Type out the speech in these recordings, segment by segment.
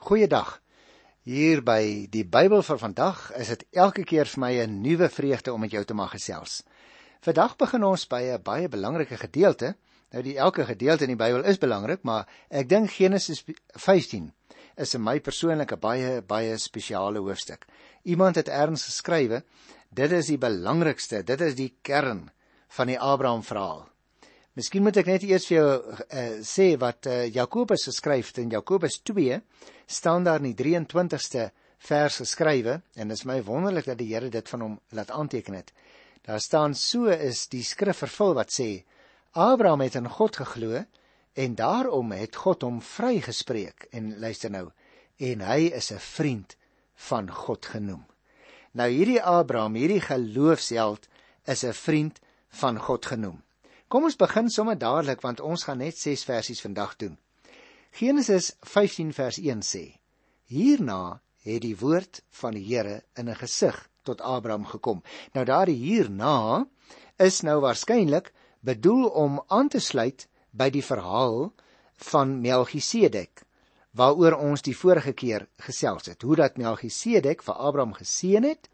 Goeiedag. Hier by die Bybel vir vandag is dit elke keer vir my 'n nuwe vreugde om met jou te mag gesels. Vandag begin ons by 'n baie belangrike gedeelte. Nou elke gedeelte in die Bybel is belangrik, maar ek dink Genesis 15 is vir my persoonlik 'n baie spesiale hoofstuk. Iemand het ergens geskrywe, dit is die belangrikste, dit is die kern van die Abraham verhaal. Miskien moet ek net eers vir jou sê wat Jakobus geskryf het. In Jakobus 2 staan daar in die 23ste vers geskrywe, en dit is my wonderlik dat die Here dit van hom laat aanteken het. Daar staan, so is die skrif vervul wat sê, Abraham het in God geglo, en daarom het God hom vrygespreek, en luister nou, en hy is 'n vriend van God genoem. Nou hierdie Abraham, hierdie geloofsheld, is 'n vriend van God genoem. Kom ons begin sommer dadelik, want ons gaan net 6 versies vandag doen. Genesis 15 vers 1 sê, hierna het die woord van die Here in 'n gesig tot Abraham gekom. Nou daardie hierna is nou waarskynlik bedoel om aan te sluit by die verhaal van Melchisedek, waaroor ons die vorige keer gesels het, hoe dat Melchisedek vir Abraham geseën het,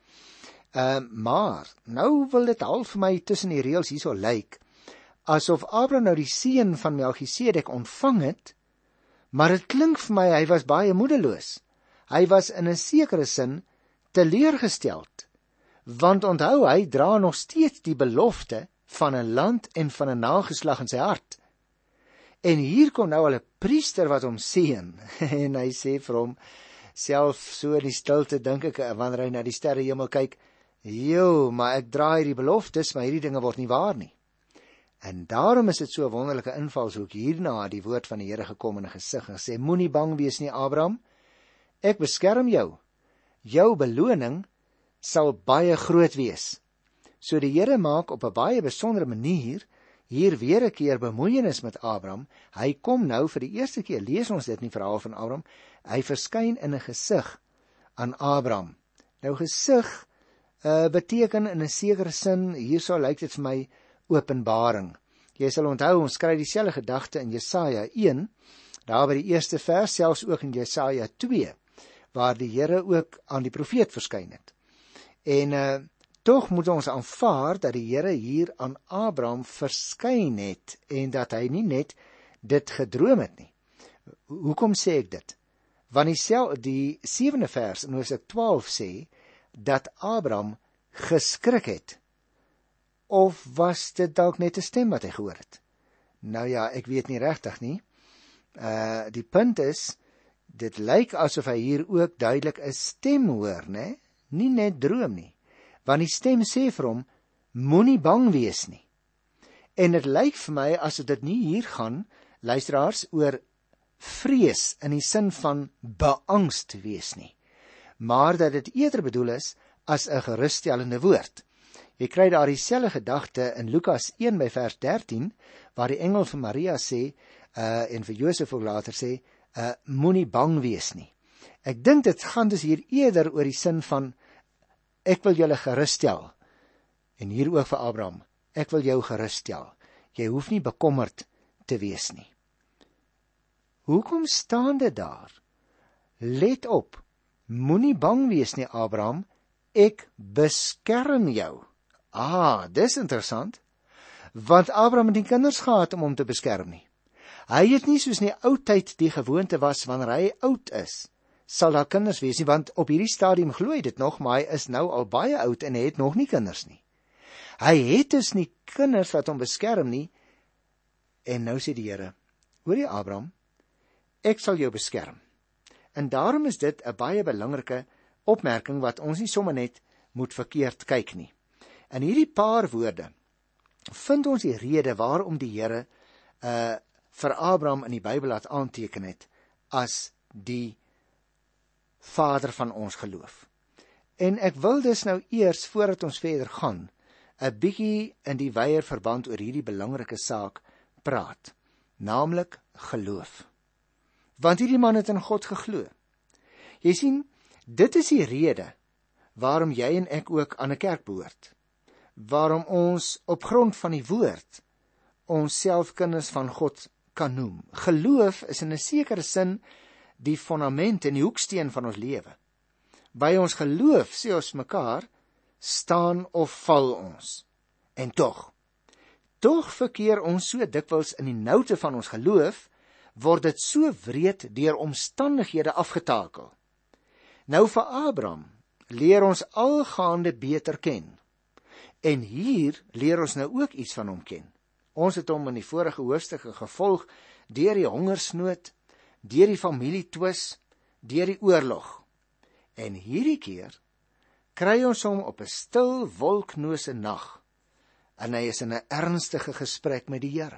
maar nou wil dit half vir my tussen die reëls hierso lyk, asof Abraham nou die seën van Melchisedek ontvang het, maar het klink vir my, hy was baie moedeloos. Hy was in 'n sekere sin teleurgesteld, want onthou, hy dra nog steeds die belofte van 'n land en van 'n nageslag in sy hart. En hier kom nou al 'n priester wat hom seën, en hy sê vir hom, self so in die stilte, dink ek, wanneer hy na die sterrehemel kyk, maar ek dra hierdie beloftes, maar hierdie dinge word nie waar nie. En daarom is dit so 'n wonderlike invalshoek. Hierna die woord van die Here gekom in 'n gesig en gesê, moenie bang wees nie, Abraham, ek beskerm jou. Jou beloning sal baie groot wees. So die Here maak op 'n baie besondere manier hier weer 'n keer bemoeienis met Abraham. Hy kom nou vir die eerste keer, lees ons dit in die verhaal van Abraham, hy verskyn in 'n gesig aan Abraham. Nou gesig beteken in 'n sekere sin, hierso lyk dit vir my, openbaring. Jy sal onthou, ons kry dieselfde gedagte in Jesaja 1, daar by die eerste vers, selfs ook in Jesaja 2, waar die Here ook aan die profeet verskyn het. En tog moet ons aanvaar dat die Here hier aan Abraham verskyn het, en dat hy nie net dit gedroom het nie. Hoekom sê ek dit? Want die 7de vers in Hoofstuk 12 sê, dat Abraham geskrik het. Of was dit dalk net 'n stem wat hy gehoor het? Nou ja, ek weet nie regtig nie. Die punt is, dit lyk asof hy hier ook duidelik 'n stem hoor, né? Nie net droom nie. Want die stem sê vir hom, moenie bang wees nie. En dit lyk vir my asof dit nie hier gaan, luisteraars, oor vrees in die sin van beangst wees nie, maar dat dit eerder bedoel is as 'n gerusstellende woord. Jy kry daar dieselfde gedagte in Lukas 1 by vers 13, waar die engel vir Maria sê, en vir Josef ook later sê, moenie bang wees nie. Ek dink dit gaan dus hier eerder oor die sin van, ek wil julle geruststel, en hier ook vir Abraham, ek wil jou geruststel, jy hoef nie bekommerd te wees nie. Hoekom staan dit daar? Let op, moenie bang wees nie, Abraham, ek beskerm jou. Dis interessant, want Abraham het nie kinders gehad om hom te beskerm nie. Hy het nie soos in die ou tyd die gewoonte was, wanneer hy oud is, sal daar kinders wees nie, want op hierdie stadium glo hy dit nog, maar hy is nou al baie oud en hy het nog nie kinders nie. Hy het dus nie kinders wat hom beskerm nie, en nou sê die Here, hoor jy Abraham, ek sal jou beskerm. En daarom is dit 'n baie belangrike opmerking wat ons nie sommer net moet verkeerd kyk nie. In hierdie paar woorde vind ons die rede waarom die Here vir Abraham in die Bybel laat aanteken het as die vader van ons geloof. En ek wil dus nou eers, voordat ons verder gaan, 'n bietjie in die wyeer verband oor hierdie belangrike saak praat, naamlik geloof. Want hierdie man het in God geglo. Jy sien, dit is die rede waarom jy en ek ook aan 'n kerk behoort. Waarom ons op grond van die woord ons self kinders van God kan noem. Geloof is in 'n sekere sin die fondament en die hoeksteen van ons lewe. By ons geloof, sê ons mekaar, staan of val ons. En tog verkeer ons so dikwels in die noute van ons geloof, word dit so wreed deur omstandighede afgetakel. Nou vir Abraham leer ons algaande beter ken. En hier leer ons nou ook iets van hom ken. Ons het hom in die vorige hoofstukke gevolg deur die hongersnood, deur die familietwis, deur die oorlog. En hierdie keer kry ons hom op 'n stil wolknose nag, en hy is in 'n ernstige gesprek met die Here.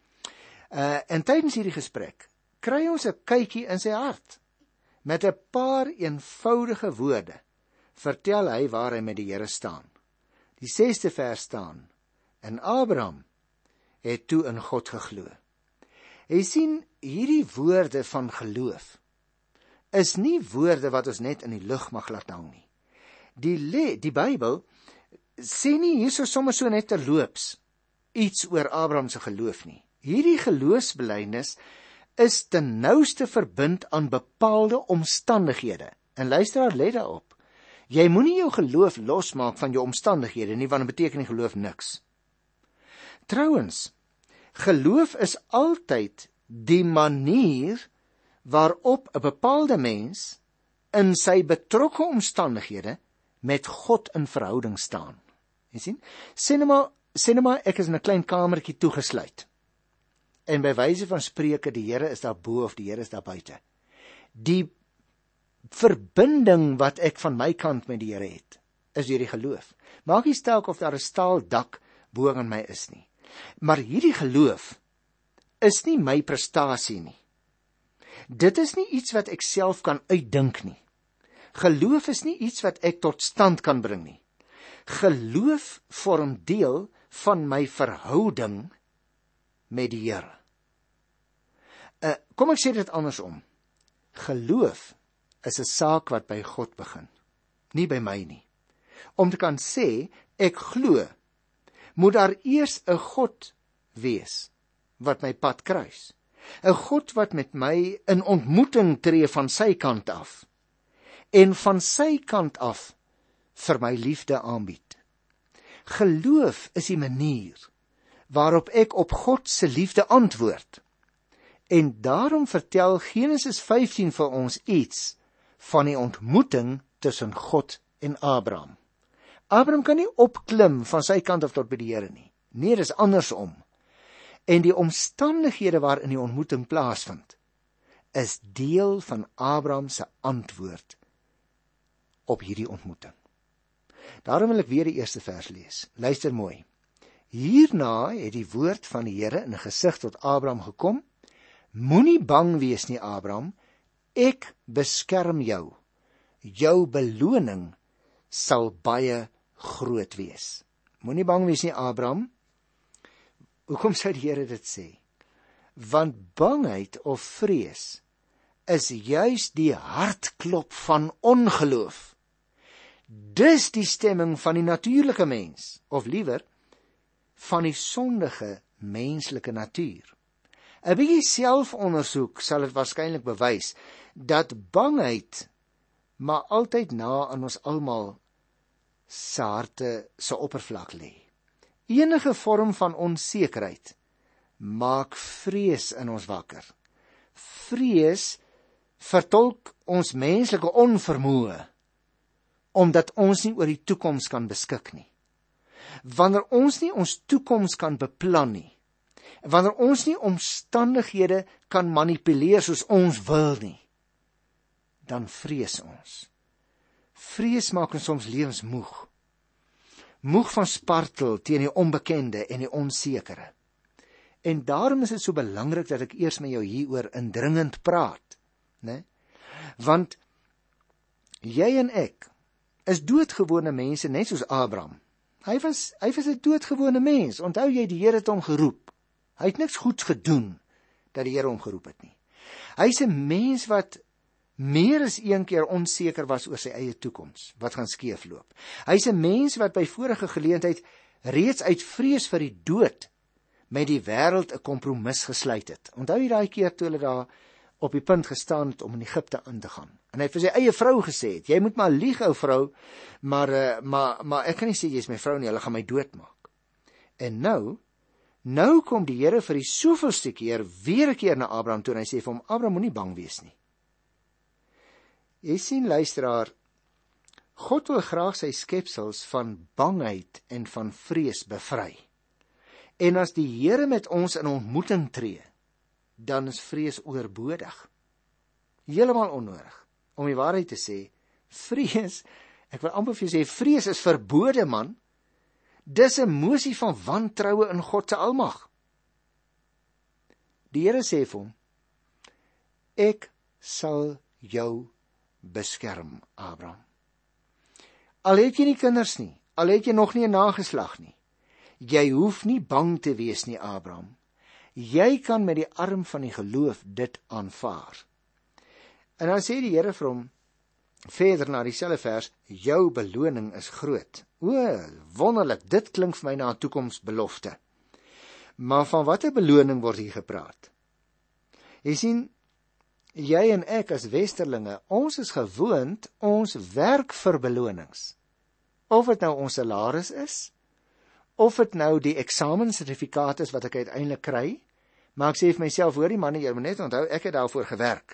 En tydens hierdie gesprek kry ons 'n kykie in sy hart. Met 'n paar eenvoudige woorde vertel hy waar hy met die Here staan. Die 6de vers staan: En Abraham het toe in God geglo. Jy sien, hierdie woorde van geloof is nie woorde wat ons net in die lug mag laat hang nie. Die Bybel sê nie hierso sommer so net terloops iets oor Abraham se geloof nie. Hierdie geloofsbelydenis is ten nouste verbind aan bepaalde omstandighede. En luisteraar, let daarop. Jy moenie jou geloof losmaak van jou omstandighede nie, want dit beteken die geloof niks. Trouwens, geloof is altyd die manier waarop 'n bepaalde mens in sy betrokke omstandighede met God in verhouding staan. Jy sien, sê nou maar ek is in 'n klein kamertjie toegesluit. En by wyse van spreuke, die Here is daar bo of die Here is daar buite. Die verbinding wat ek van my kant met die Here het, is deur die geloof. Maak nie saak of daar 'n staaldak bo aan my is nie. Maar hierdie geloof is nie my prestasie nie. Dit is nie iets wat ek self kan uitdink nie. Geloof is nie iets wat ek tot stand kan bring nie. Geloof vorm deel van my verhouding met die Here. Kom ek sê dit andersom. Geloof is 'n saak wat by God begin, nie by my nie. Om te kan sê, ek glo, moet daar eers 'n God wees wat my pad kruis. 'n God wat met my in ontmoeting tree van sy kant af en van sy kant af vir my liefde aanbied. Geloof is die manier waarop ek op God se liefde antwoord. En daarom vertel Genesis 15 vir ons iets van die ontmoeting tussen God en Abraham. Abraham kan nie opklim van sy kant af tot by die Here nie. Nee, dis andersom. En die omstandighede waarin die ontmoeting plaasvind, is deel van Abraham se antwoord op hierdie ontmoeting. Daarom wil ek weer die eerste vers lees. Luister mooi. Hierna het die woord van die Here in 'n gesig tot Abraham gekom: Moenie bang wees nie, Abraham, ek beskerm jou. Jou beloning sal baie groot wees. Moenie bang wees nie, Abraham. Hoekom sou die Here dit sê? Want bangheid of vrees is juis die hartklop van ongeloof. Dis die stemming van die natuurlike mens, of liewer, van die sondige menslike natuur. 'n bietjie selfondersoek sal dit waarskynlik bewys dat bangheid maar altyd na aan ons almal se harte se oppervlak lê. Enige vorm van onsekerheid maak vrees in ons wakker. Vrees vertolk ons menslike onvermoë, omdat ons nie oor die toekoms kan beskik nie. Wanneer ons nie ons toekoms kan beplan nie, wanneer ons nie omstandighede kan manipuleer soos ons wil nie, dan vrees ons. Vrees maak ons soms lewensmoeg. Moeg van spartel teen die onbekende en die onsekere. En daarom is dit so belangrik dat ek eers met jou hieroor indringend praat, né? Want jy en ek is doodgewone mense, net soos Abraham. Hy was 'n doodgewone mens. Onthou jy, die Here het hom geroep. Hy het niks goeds gedoen dat die Here hom geroep het nie. Hy's 'n mens wat meer as een keer onseker was oor sy eie toekoms, wat gaan skeefloop. Hy's 'n mens wat by vorige geleentheid reeds uit vrees vir die dood met die wêreld 'n kompromis gesluit het. Onthou jy daai keer toe hulle daar op die punt gestaan het om in Egipte in te gaan. En hy het vir sy eie vrou gesê het, jy moet maar lieg, ou vrou, maar ek kan nie sê jy is my vrou nie, hulle gaan my doodmaak. En nou kom die Here vir die soveelste keer weer 'n keer na Abraham toe en hy sê vir hom, Abraham, moenie bang wees nie. Jy sien, luisteraar, God wil graag sy skepsels van bangheid en van vrees bevry. En as die Here met ons in ontmoeting tree, dan is vrees oorbodig. Heeltemal onnodig. Om die waarheid te sê, vrees, ek wil amper vir jou sê, vrees is verbode, man. Dis 'n emosie van wantroue in God se almag. Die Here sê vir hom, ek sal jou beskerm, Abraham. Al het jy nie kinders nie, al het jy nog nie 'n nageslag nie, jy hoef nie bang te wees nie, Abraham. Jy kan met die arm van die geloof dit aanvaar. En dan sê die Here vir hom, verder na dieselfde vers, jou beloning is groot. O, wonderlik, dit klink vir my na 'n toekomsbelofte. Maar van watter beloning word hier gepraat? Jy sien, jy en ek as westerlinge, ons is gewoond, ons werk vir belonings. Of dit nou ons salaris is, of dit nou die eksamenssertifikaat is wat ek uiteindelik kry, maar ek sê vir myself, hoor die manne, jy moet net onthou, ek het daarvoor gewerk.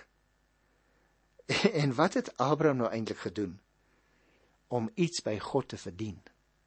En wat het Abraham nou eintlik gedoen? Om iets by God te verdien.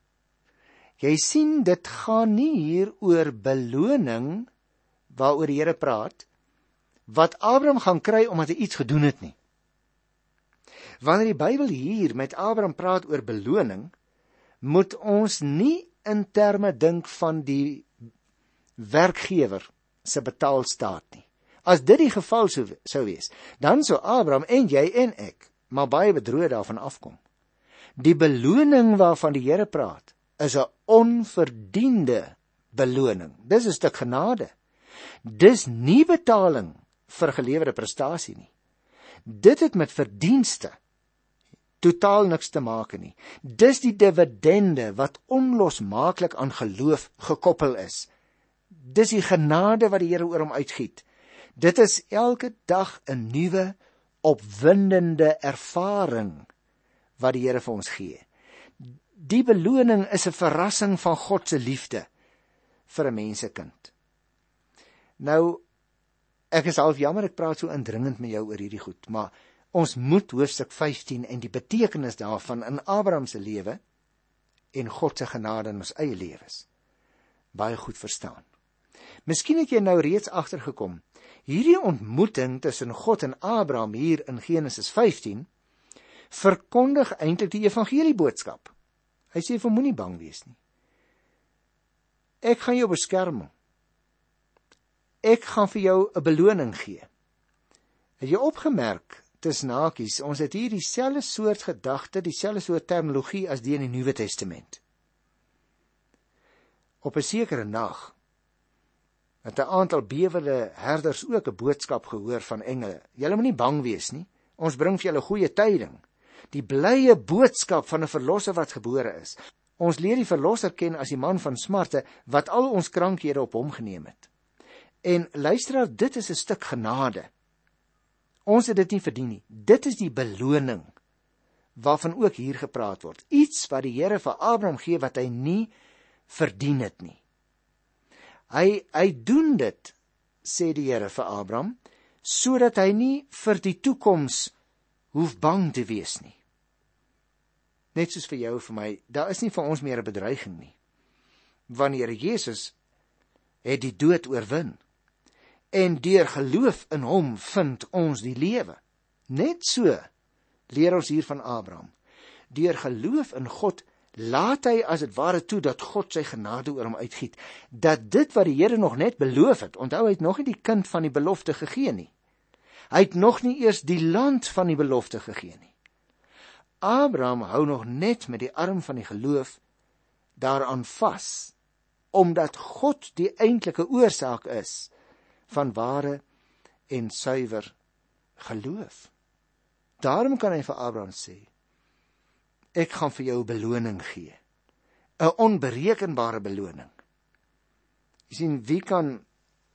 Jy sien, dit gaan nie hier oor beloning, waaroor die Here praat, wat Abraham gaan kry omdat hy iets gedoen het nie. Wanneer die Bybel hier met Abraham praat oor beloning, moet ons nie in terme dink van die werkgewer se betaalstaat nie. As dit die geval sou wees, dan sou Abraham en jy en ek maar baie bedroog daarvan afkom. Die beloning waarvan die Here praat, is 'n onverdiende beloning. Dis 'n stuk genade. Dis nie betaling vir gelewerde prestasie nie. Dit het met verdienste totaal niks te maak nie. Dis die dividende wat onlosmaaklik aan geloof gekoppel is. Dis die genade wat die Here oor hom uitgiet. Dit is elke dag 'n nuwe, opwindende ervaring wat die Here vir ons gee. Die beloning is 'n verrassing van God se liefde vir 'n mensekind. Nou, ek is half jammer ek praat so indringend met jou oor hierdie goed, maar ons moet hoofstuk 15 en die betekenis daarvan in Abraham se lewe en God se genade in ons eie lewens baie goed verstaan. Miskien het jy nou reeds agtergekom, hierdie ontmoeting tussen God en Abraham hier in Genesis 15 verkondig eintlik die evangelieboodskap. Hy sê vir moenie bang wees nie. Ek gaan jou beskerm. Ek gaan vir jou 'n beloning gee. Het jy opgemerk, tussen hakies, ons het hier dieselfde soort gedagte, dieselfde soort terminologie as die in die Nuwe Testament. Op 'n sekere nag het 'n aantal bewerde herders ook 'n boodskap gehoor van engele. Julle moenie bang wees nie. Ons bring vir julle goeie tyding. Die blye boodskap van 'n verlosser wat gebore is. Ons leer die verlosser ken as die man van smarte wat al ons krankhede op hom geneem het. En luisteraar, dit is 'n stuk genade. Ons het dit nie verdien nie. Dit is die beloning waarvan ook hier gepraat word. Iets wat die Here vir Abraham gee wat hy nie verdien het nie. Hy doen dit, sê die Here vir Abraham, sodat hy nie vir die toekoms hoef bang te wees nie. Net soos vir jou en vir my, daar is nie vir ons meer 'n bedreiging nie. Wanneer Jesus het die dood oorwin, en deur geloof in hom vind ons die lewe. Net so leer ons hier van Abraham. Deur geloof in God laat hy as dit ware toe dat God sy genade oor hom uitgiet, dat dit wat die Here nog net beloof het, onthou hy het nog nie die kind van die belofte gegee nie. Hy het nog nie eers die land van die belofte gegee nie. Abraham hou nog net met die arm van die geloof daaraan vas, omdat God die eintlike oorsaak is van ware en suiwer geloof. Daarom kan hy vir Abraham sê, ek gaan vir jou 'n beloning gee, 'n onberekenbare beloning. Jy sien, wie kan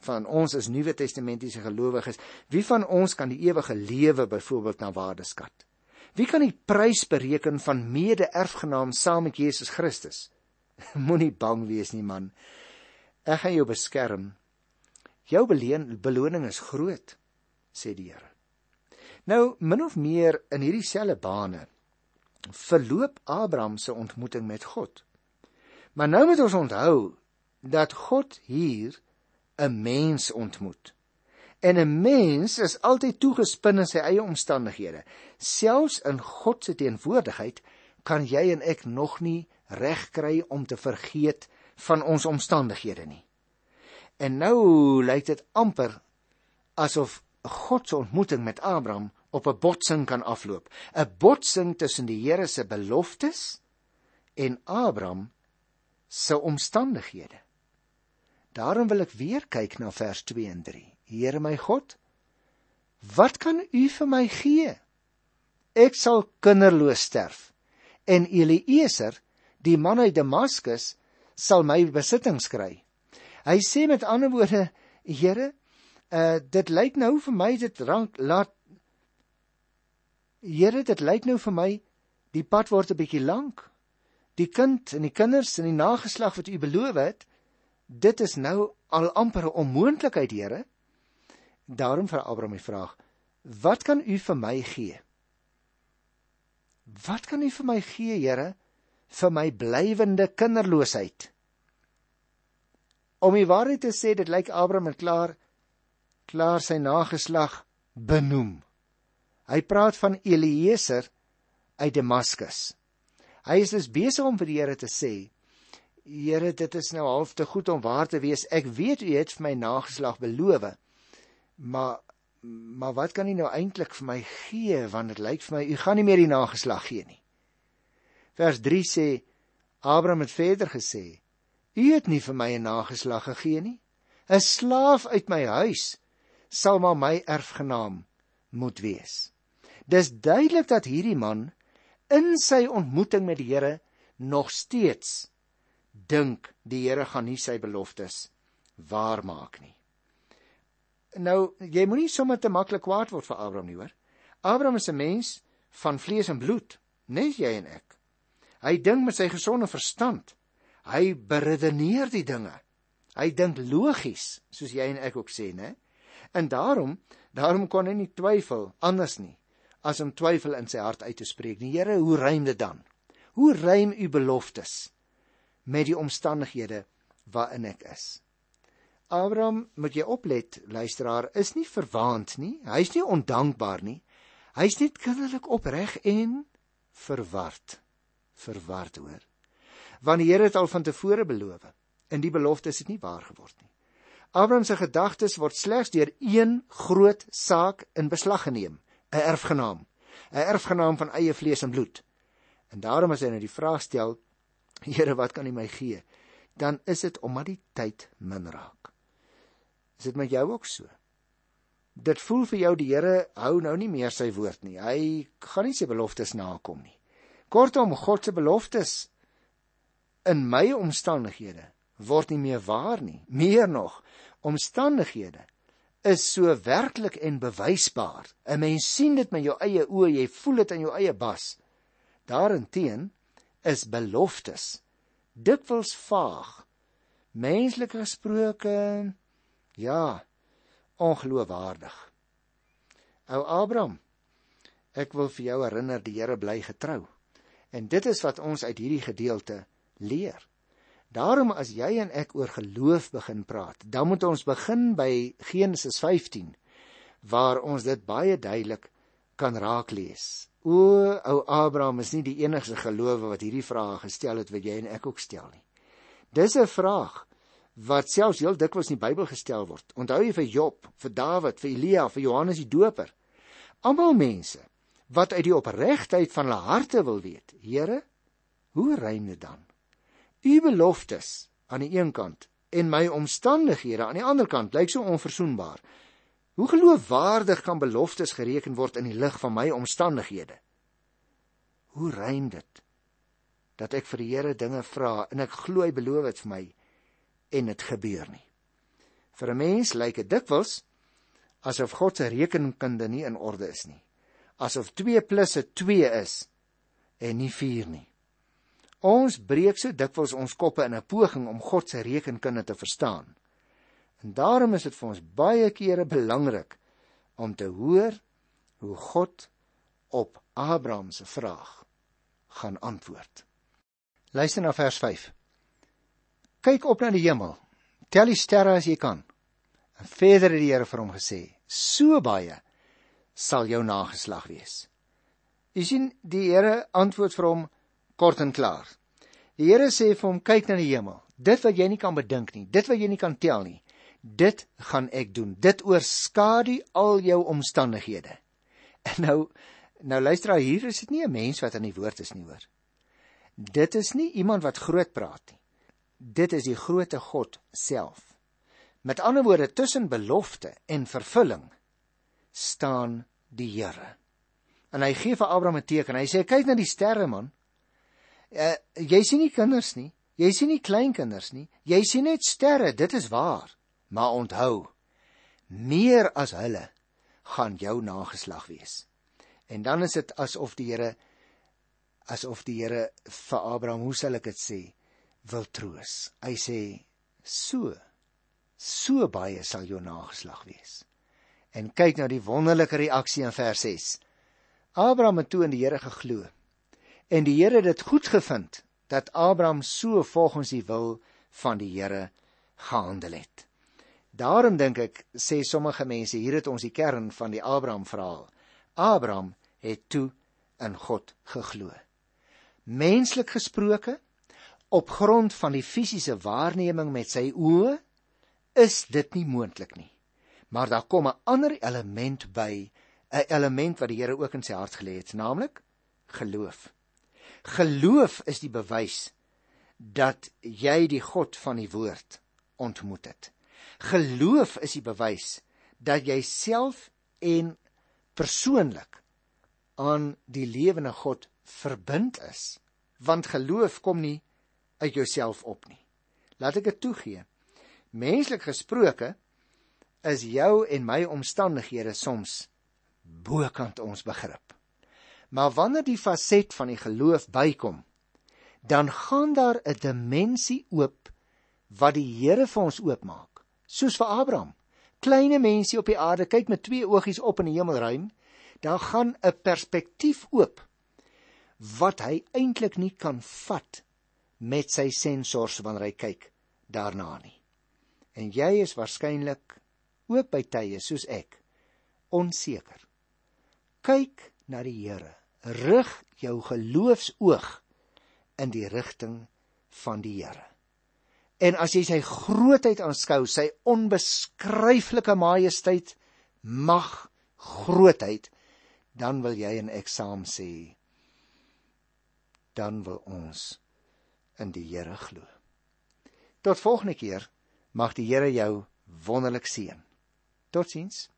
van ons is Nuwe Testamentiese gelowiges, wie van ons kan die ewige lewe byvoorbeeld na waarde skat? Wie kan die prys bereken van mede-erfgenaam saam met Jesus Christus? Moenie bang wees nie, man. Ek gaan jou beskerm. Jou beloning is groot, sê die Here. Nou, min of meer in hierdie selfde bane verloop Abraham se ontmoeting met God. Maar nou moet ons onthou dat God hier 'n mens ontmoet. En 'n mens is altyd toegespin in sy eie omstandighede. Selfs in God se teenwoordigheid kan jy en ek nog nie reg kry om te vergeet van ons omstandighede nie. En nou lyk dit amper asof God se ontmoeting met Abraham op 'n botsing kan afloop. 'n Botsing tussen die Here se beloftes en Abraham se omstandighede. Daarom wil ek weer kyk na vers 2 en 3. Here my God, wat kan u vir my gee? Ek sal kinderloos sterf, en Eliezer, die man uit Damaskus, sal my besittings kry. Hy sê met ander woorde, Here, dit lyk nou vir my, die pad word 'n bietjie lank. Die kind en die kinders en die nageslag wat u beloof het, dit is nou al amper 'n onmoontlikheid, Here. Daarom vir Abraham die vraag, wat kan u vir my gee? Wat kan u vir my gee, Here, vir my blywende kinderloosheid? Om die waarheid te sê, dit lyk Abraham het klaar sy nageslag benoem. Hy praat van Eliezer uit Damaskus. Hy is dus besig om vir die Here te sê, Here, dit is nou half te goed om waar te wees. Ek weet u het vir my nageslag beloof, maar wat kan u nou eintlik vir my gee, want dit lyk vir my, u gaan nie meer die nageslag gee nie. Vers 3 sê, Abraham het verder gesê, u het nie vir my 'n nageslag gegee nie. 'n Slaaf uit my huis sal maar my erfgenaam moet wees. Dis duidelik dat hierdie man in sy ontmoeting met die Here nog steeds dink die Here gaan nie sy beloftes waarmaak nie. Nou, jy moenie sommer te maklik kwaad word vir Abraham nie, hoor. Abraham is 'n mens van vlees en bloed, net jy en ek. Hy dink met sy gesonde verstand. Hy beredeneer die dinge. Hy dink logies, soos jy en ek ook sê, né? En daarom kon hy nie twyfel anders nie, as om twyfel in sy hart uit te spreek. Die Here, hoe rym dit dan? Hoe rym u beloftes met die omstandighede waarin ek is? Abraham, moet jy oplet, luisteraar, is nie verwaand nie, hy is nie ondankbaar nie, hy is net kinderlik opreg en verward, hoor. Want die Here het al van tevore beloof, en die belofte is nie waar geword nie. Abraham se gedagtes word slegs deur een groot saak in beslag geneem, 'n erfgenaam van eie vlees en bloed. En daarom as hy nou die vraag stel, Here, wat kan u my gee? Dan is dit omdat die tyd min raak. Is dit met jou ook so? Dit voel vir jou die Here hou nou nie meer sy woord nie. Hy gaan nie sy beloftes nakom nie. Kortom, God se beloftes in my omstandighede word nie meer waar nie. Meer nog, omstandighede is so werklik en bewysbaar. 'n Mens sien dit met jou eie oë, jy voel dit in jou eie bas. Daarenteen is beloftes dikwels vaag, menslik gesproke, ja, ongeloofwaardig. Ou Abraham, ek wil vir jou herinner, die Here bly getrou. En dit is wat ons uit hierdie gedeelte leer. Daarom as jy en ek oor geloof begin praat, dan moet ons begin by Genesis 15, waar ons dit baie duidelik kan raaklees. Ou Abraham is nie die enigste gelowe wat hierdie vraag gestel het, wat jy en ek ook stel nie. Dis 'n vraag wat selfs heel dikwels in die Bybel gestel word. Onthou jy vir Job, vir Dawid, vir Elia, vir Johannes die Doper. Almal mense wat uit die opregtheid van hulle harte wil weet, Here, hoe rym dit dan? U beloftes aan die een kant en my omstandighede aan die ander kant lyk so onverzoenbaar. Hoe geloofwaardig kan beloftes gereken word in die lig van my omstandighede? Hoe rym dit dat ek vir die Here dinge vra en ek glo hy beloof dit vir my en dit gebeur nie? Vir 'n mens lyk dit dikwels asof God se rekenkunde nie in orde is nie. Asof 2 plus 2 is en nie 4 nie. Ons breek so dikwels ons koppe in 'n poging om God se rekenkunde te verstaan. En daarom is dit vir ons baie kere belangrik om te hoor hoe God op Abraham se vraag gaan antwoord. Luister na vers 5. Kyk op na die hemel, tel die sterre as jy kan. En verder het die Here vir hom gesê, so baie sal jou nageslag wees. Jy sien, die Here antwoord vir hom kort en klaar. Die Here sê vir hom, kyk na die hemel, dit wat jy nie kan bedink nie, dit wat jy nie kan tel nie, dit gaan ek doen, dit oorskadu al jou omstandighede. En nou luister, hier is dit nie 'n mens wat aan die woord is nie, hoor. Dit is nie iemand wat groot praat nie. Dit is die grootte God self. Met ander woorde, tussen belofte en vervulling staan die Here. En hy gee vir Abraham 'n teken. Hy sê, kyk na die sterre, man. Jy sien nie kinders nie. Jy sien nie kleinkinders nie. Jy sien net sterre, dit is waar. Maar onthou, meer as hulle gaan jou nageslag wees. En dan is dit asof die Here vir Abraham, hoe sal ek dit sê, wil troos. Hy sê, so baie sal jou nageslag wees. En kyk na die wonderlike reaksie in vers 6. Abraham het toe in die Here geglo. En die Here het dit goed gevind, dat Abraham so volgens die wil van die Here gehandel het. Daarom dink ek, sê sommige mense, hier het ons die kern van die Abraham verhaal. Abraham het toe in God geglo. Menslik gesproke, op grond van die fisiese waarneming met sy oë, is dit nie moontlik nie. Maar daar kom 'n ander element by, 'n element wat die Here ook in sy hart gelê het, naamlik geloof. Geloof is die bewys dat jy die God van die woord ontmoet het. Geloof is die bewys dat jy self en persoonlik aan die lewende God verbind is, want geloof kom nie uit jouself op nie. Laat ek dit toegee. Menslik gesproke is jou en my omstandighede soms bokant ons begrip. Maar wanneer die faset van die geloof bykom, dan gaan daar 'n dimensie oop wat die Here vir ons oopmaak. Soos vir Abraham, kleine mensie op die aarde, kyk met 2 oogies op in die hemelruim, dan gaan 'n perspektief oop wat hy eintlik nie kan vat met sy sensors wanneer hy kyk daarna nie. En jy is waarskynlik ook by tye soos ek onseker. Kyk na die Here, rig jou geloofsoog in die rigting van die Here. En as jy sy grootheid aanskou, sy onbeskryflike majesteit, mag, grootheid, dan wil jy en ek saam sê, dan wil ons in die Here glo. Tot volgende keer, mag die Here jou wonderlik seën. Totsiens.